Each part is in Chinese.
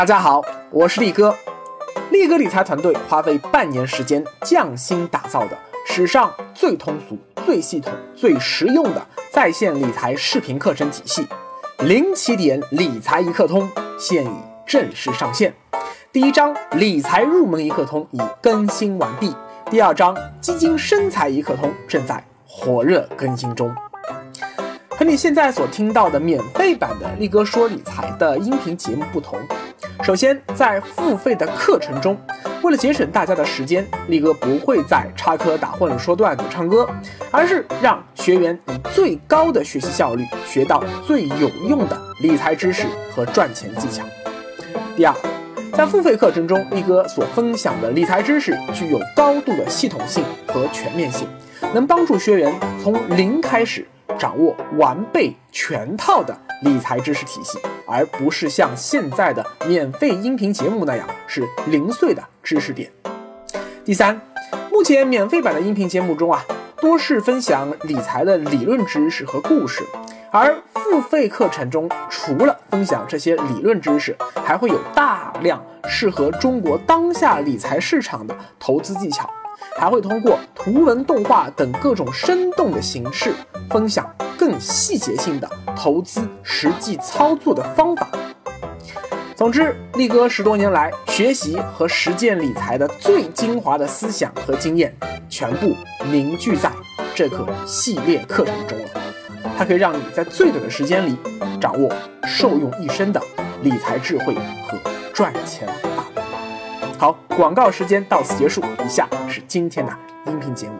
大家好，我是力哥。力哥理财团队花费半年时间匠心打造的史上最通俗、最系统、最实用的在线理财视频课程体系零起点理财一课通现已正式上线。第一章理财入门一课通已更新完毕，第二章基金生财一课通正在火热更新中。和你现在所听到的免费版的力哥说理财的音频节目不同，首先在付费的课程中，为了节省大家的时间，力哥不会再插科打诨、说段子、唱歌，而是让学员以最高的学习效率学到最有用的理财知识和赚钱技巧。第二，在付费课程中，力哥所分享的理财知识具有高度的系统性和全面性，能帮助学员从零开始掌握完备全套的理财知识体系，而不是像现在的免费音频节目那样是零碎的知识点。第三，目前免费版的音频节目中多是分享理财的理论知识和故事，而付费课程中除了分享这些理论知识，还会有大量适合中国当下理财市场的投资技巧，还会通过图文动画等各种生动的形式分享更细节性的投资实际操作的方法。总之，力哥10多年来学习和实践理财的最精华的思想和经验，全部凝聚在这个系列课程中了。它可以让你在最短的时间里掌握受用一生的理财智慧和赚钱法门。好，广告时间到此结束，以下是今天的音频节目。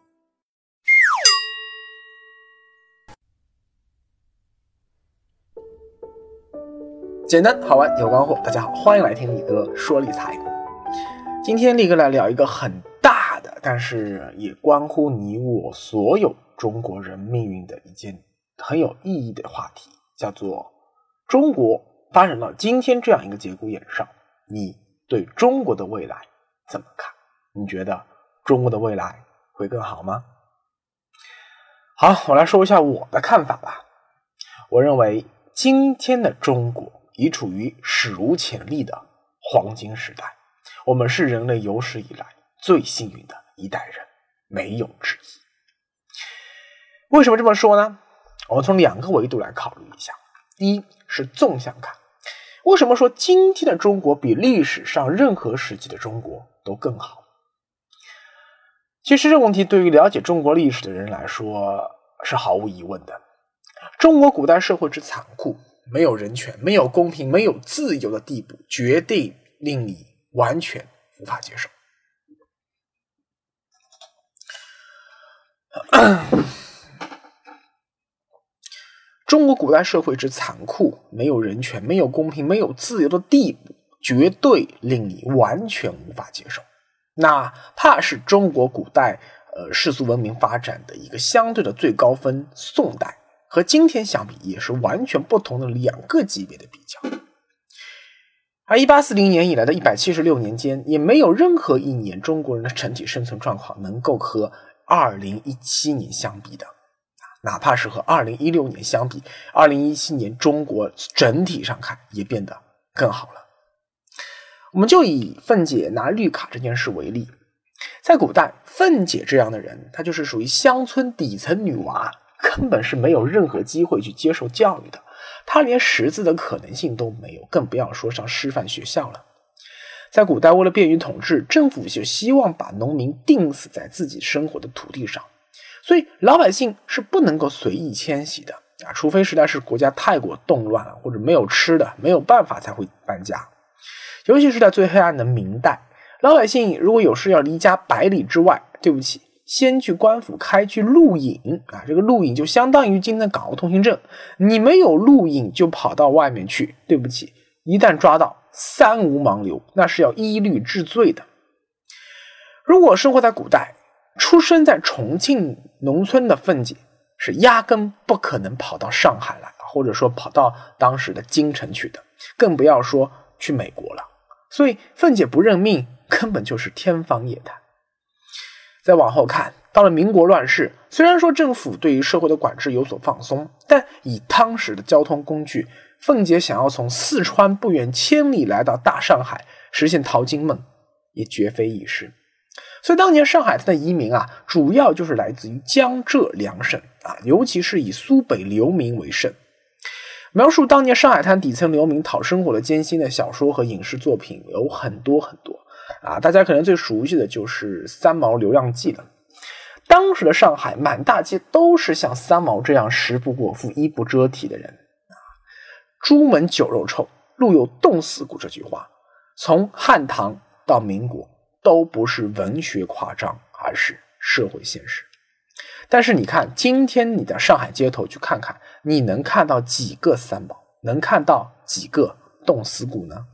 简单好玩有干货，大家好，欢迎来听力哥说理财。今天力哥来聊一个很大的，但是也关乎你我所有中国人命运的一件很有意义的话题，叫做中国发展到今天这样一个节骨眼上，你对中国的未来怎么看？你觉得中国的未来会更好吗？好，我来说一下我的看法吧。我认为今天的中国已处于史无前例的黄金时代，我们是人类有史以来最幸运的一代人，没有之一。为什么这么说呢？我们从2个维度来考虑一下。第一是纵向看，为什么说今天的中国比历史上任何时期的中国都更好？其实这个问题对于了解中国历史的人来说是毫无疑问的。中国古代社会之残酷，没有人权、没有公平、没有自由的地步，绝对令你完全无法接受。中国古代社会之残酷，没有人权、没有公平、没有自由的地步，绝对令你完全无法接受。哪怕是中国古代世俗文明发展的一个相对的最高峰宋代，和今天相比也是完全不同的2个级别的比较。而1840年以来的176年间，也没有任何一年中国人的整体生存状况能够和2017年相比的，哪怕是和2016年相比，2017年中国整体上看也变得更好了。我们就以凤姐拿绿卡这件事为例，在古代，凤姐这样的人，她就是属于乡村底层女娃，根本是没有任何机会去接受教育的，她连识字的可能性都没有，更不要说上师范学校了。在古代，为了便于统治，政府就希望把农民钉死在自己生活的土地上，所以老百姓是不能够随意迁徙的除非实在是国家太过动乱了，或者没有吃的，没有办法才会搬家。尤其是在最黑暗的明代，老百姓如果有事要离家100里之外，对不起，先去官府开具录影这个录影就相当于今天的港澳通行证，你没有录影就跑到外面去，对不起，一旦抓到3无盲流，那是要一律治罪的。如果生活在古代，出生在重庆农村的凤姐是压根不可能跑到上海来，或者说跑到当时的京城去的，更不要说去美国了。所以凤姐不认命根本就是天方夜谭。再往后看，到了民国乱世，虽然说政府对于社会的管制有所放松，但以当时的交通工具凤姐想要从四川不远千里来到大上海实现淘金梦，也绝非易事。所以当年上海滩的移民主要就是来自于江浙两省尤其是以苏北流民为甚。描述当年上海滩底层流民讨生活的艰辛的小说和影视作品有很多很多大家可能最熟悉的就是三毛流浪记了。当时的上海满大街都是像三毛这样食不果腹衣不遮体的人朱门酒肉臭，路有冻死骨这句话从汉唐到民国都不是文学夸张，而是社会现实。但是你看今天你的上海街头去看看，你能看到几个三毛，能看到几个冻死骨呢？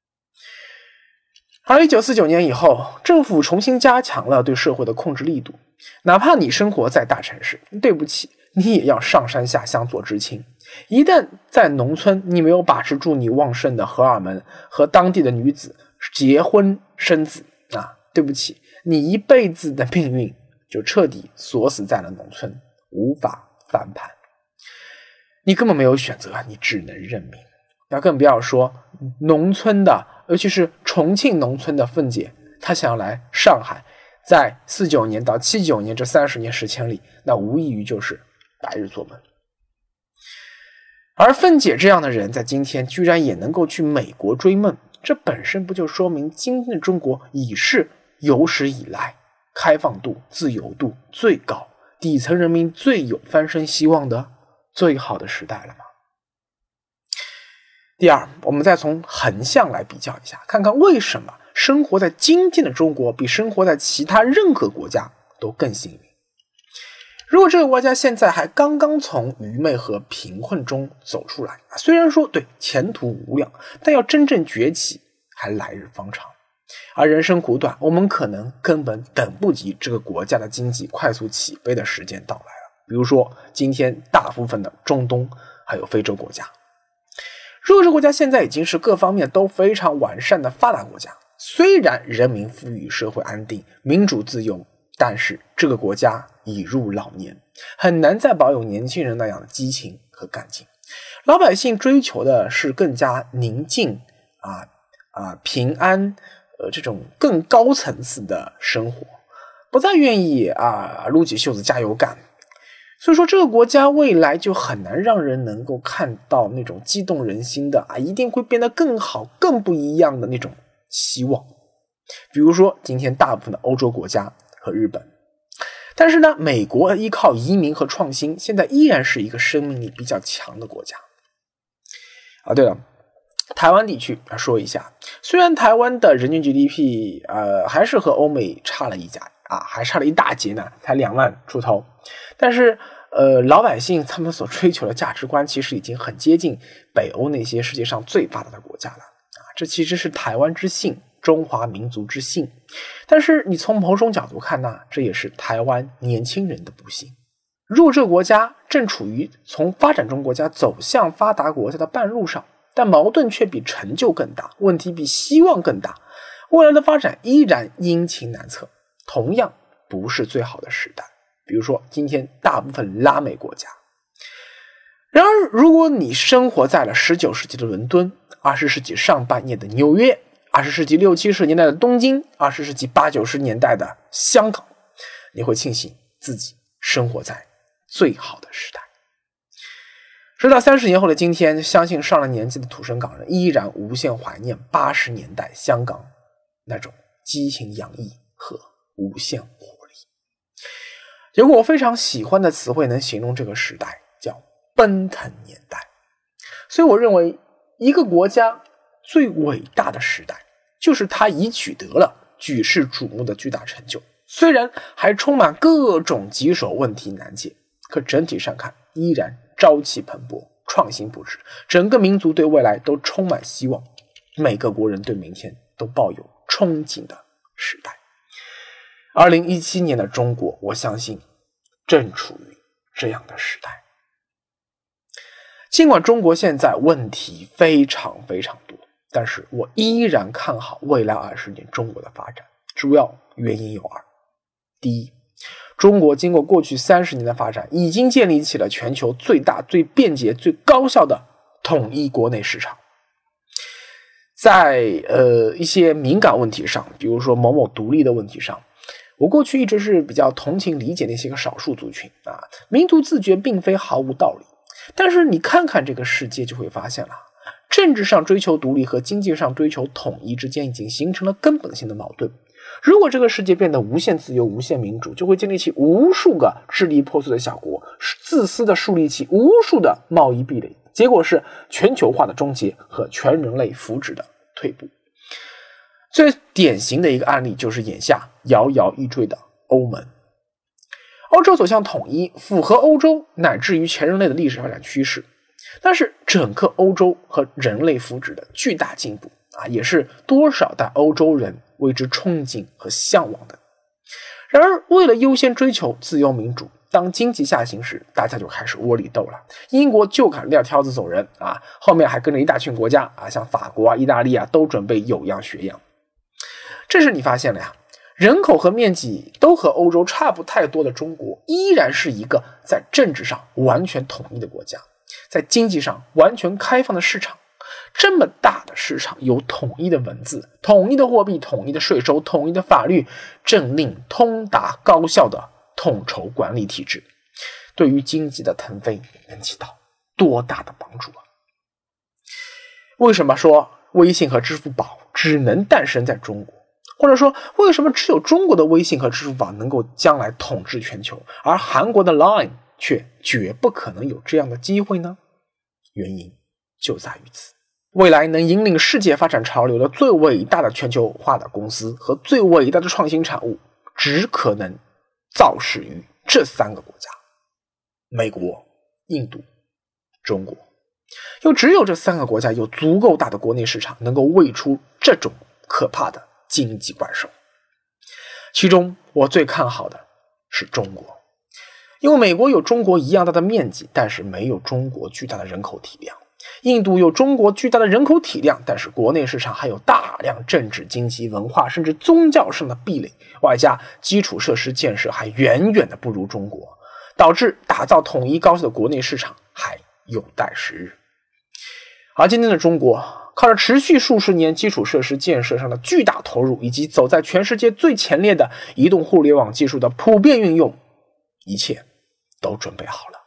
而1949年以后，政府重新加强了对社会的控制力度，哪怕你生活在大城市，对不起，你也要上山下乡做知青。一旦在农村你没有把持住你旺盛的荷尔蒙和当地的女子结婚生子对不起，你一辈子的命运就彻底锁死在了农村，无法翻盘。你根本没有选择，你只能认命。更不要说农村的，尤其是重庆农村的凤姐，她想要来上海，在49年到79年这30年10千里，那无异于就是白日做梦。而凤姐这样的人在今天居然也能够去美国追梦，这本身不就说明今天的中国已是有史以来开放度、自由度最高，底层人民最有翻身希望的最好的时代了吗？第二，我们再从横向来比较一下，看看为什么生活在今天的中国比生活在其他任何国家都更幸运。如果这个国家现在还刚刚从愚昧和贫困中走出来，虽然说对前途无量，但要真正崛起还来日方长。而人生苦短，我们可能根本等不及这个国家的经济快速起飞的时间到来了。比如说今天大部分的中东还有非洲国家，如果这个国家现在已经是各方面都非常完善的发达国家，虽然人民富裕、社会安定、民主自由，但是这个国家已入老年，很难再保有年轻人那样的激情和干劲。老百姓追求的是更加宁静平安这种更高层次的生活，不再愿意撸起袖子加油干。所以说这个国家未来就很难让人能够看到那种激动人心的一定会变得更好更不一样的那种希望。比如说今天大部分的欧洲国家和日本，但是呢，美国依靠移民和创新，现在依然是一个生命力比较强的国家。对了，台湾地区说一下，虽然台湾的人均 GDP 还是和欧美差了一截还差了一大截呢，才2万出头，但是老百姓他们所追求的价值观其实已经很接近北欧那些世界上最发达的国家了这其实是台湾之幸，中华民族之幸。但是你从某种角度看呢，这也是台湾年轻人的不幸。如果这个国家正处于从发展中国家走向发达国家的半路上，但矛盾却比成就更大，问题比希望更大，未来的发展依然阴晴难测，同样不是最好的时代。比如说今天大部分拉美国家。然而如果你生活在了19世纪的伦敦，20世纪上半叶的纽约，20世纪60、70年代的东京，20世纪80、90年代的香港，你会庆幸自己生活在最好的时代。直到30年后的今天，相信上了年纪的土生港人依然无限怀念80年代香港那种激情洋溢和无限活力。有个我非常喜欢的词汇能形容这个时代，叫奔腾年代。所以我认为一个国家最伟大的时代，就是它已取得了举世瞩目的巨大成就，虽然还充满各种棘手问题难解，可整体上看依然朝气蓬勃，创新不止，整个民族对未来都充满希望，每个国人对明天都抱有憧憬的时代。2017年的中国，我相信正处于这样的时代。尽管中国现在问题非常非常多，但是我依然看好未来20年中国的发展，主要原因有2。第一，中国经过过去30年的发展，已经建立起了全球最大、最便捷、最高效的统一国内市场。在一些敏感问题上，比如说某某独立的问题上，我过去一直是比较同情理解那些个少数族群啊，民族自觉并非毫无道理。但是你看看这个世界就会发现了，政治上追求独立和经济上追求统一之间已经形成了根本性的矛盾。如果这个世界变得无限自由、无限民主，就会建立起无数个支离破碎的小国，自私的树立起无数的贸易壁垒，结果是全球化的终结和全人类福祉的退步。最典型的一个案例就是眼下摇摇欲坠的欧盟。欧洲走向统一，符合欧洲乃至于全人类的历史发展趋势，但是整个欧洲和人类福祉的巨大进步也是多少代欧洲人为之憧憬和向往的。然而为了优先追求自由民主，当经济下行时，大家就开始窝里斗了。英国就敢撂挑子走人后面还跟着一大群国家像法国意大利都准备有样学样。这时你发现了人口和面积都和欧洲差不太多的中国，依然是一个在政治上完全统一的国家，在经济上完全开放的市场。这么大的市场，有统一的文字、统一的货币、统一的税收、统一的法律，政令通达高效的统筹管理体制，对于经济的腾飞能起到多大的帮助为什么说微信和支付宝只能诞生在中国？或者说为什么只有中国的微信和支付宝能够将来统治全球，而韩国的 Line 却绝不可能有这样的机会呢？原因就在于此。未来能引领世界发展潮流的最伟大的全球化的公司和最伟大的创新产物，只可能造势于这3个国家：美国、印度、中国。又只有这3个国家有足够大的国内市场，能够喂出这种可怕的经济怪兽。其中我最看好的是中国，因为美国有中国一样大的面积，但是没有中国巨大的人口体量。印度有中国巨大的人口体量，但是国内市场还有大量政治、经济、文化甚至宗教上的壁垒，外加基础设施建设还远远的不如中国，导致打造统一高效的国内市场还有待时日。而今天的中国，靠着持续数十年基础设施建设上的巨大投入，以及走在全世界最前列的移动互联网技术的普遍运用，一切都准备好了。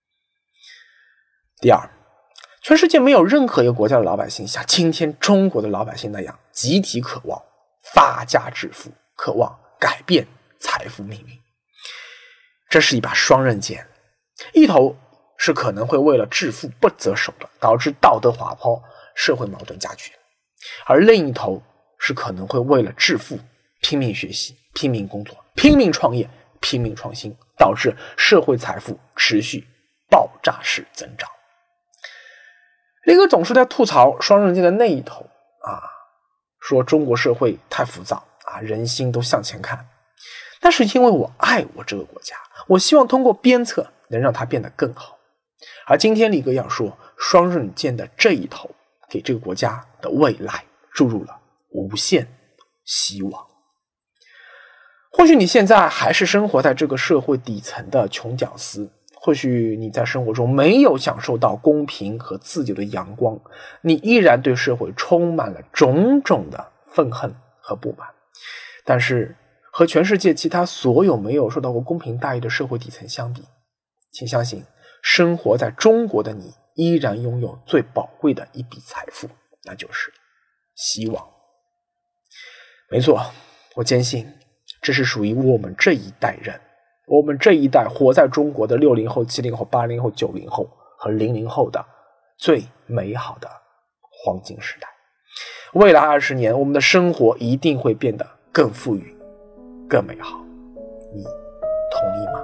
第二，全世界没有任何一个国家的老百姓像今天中国的老百姓那样集体渴望发家致富，渴望改变财富命运。这是一把双刃剑，一头是可能会为了致富不择手段，导致道德滑坡、社会矛盾加剧，而另一头是可能会为了致富拼命学习、拼命工作、拼命创业、拼命创新，导致社会财富持续爆炸式增长。力哥总是在吐槽双刃剑的那一头说中国社会太浮躁人心都向前看。但是因为我爱我这个国家，我希望通过鞭策能让它变得更好。而今天力哥要说，双刃剑的这一头给这个国家的未来注入了无限希望。或许你现在还是生活在这个社会底层的穷屌丝，或许你在生活中没有享受到公平和自由的阳光，你依然对社会充满了种种的愤恨和不满。但是和全世界其他所有没有受到过公平待遇的社会底层相比，请相信生活在中国的你依然拥有最宝贵的一笔财富，那就是希望。没错，我坚信这是属于我们这一代人，我们这一代活在中国的60后、70后、80后、90后和00后的最美好的黄金时代。未来20年，我们的生活一定会变得更富裕、更美好。你同意吗？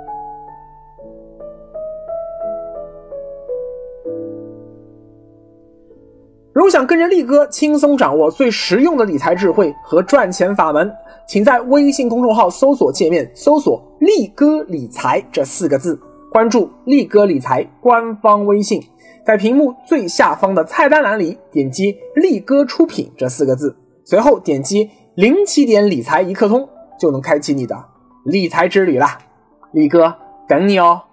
如果想跟着力哥轻松掌握最实用的理财智慧和赚钱法门，请在微信公众号搜索界面搜索力哥理财这4个字，关注力哥理财官方微信，在屏幕最下方的菜单栏里点击力哥出品这4个字，随后点击0起点理财一刻通，就能开启你的理财之旅啦。力哥等你哦。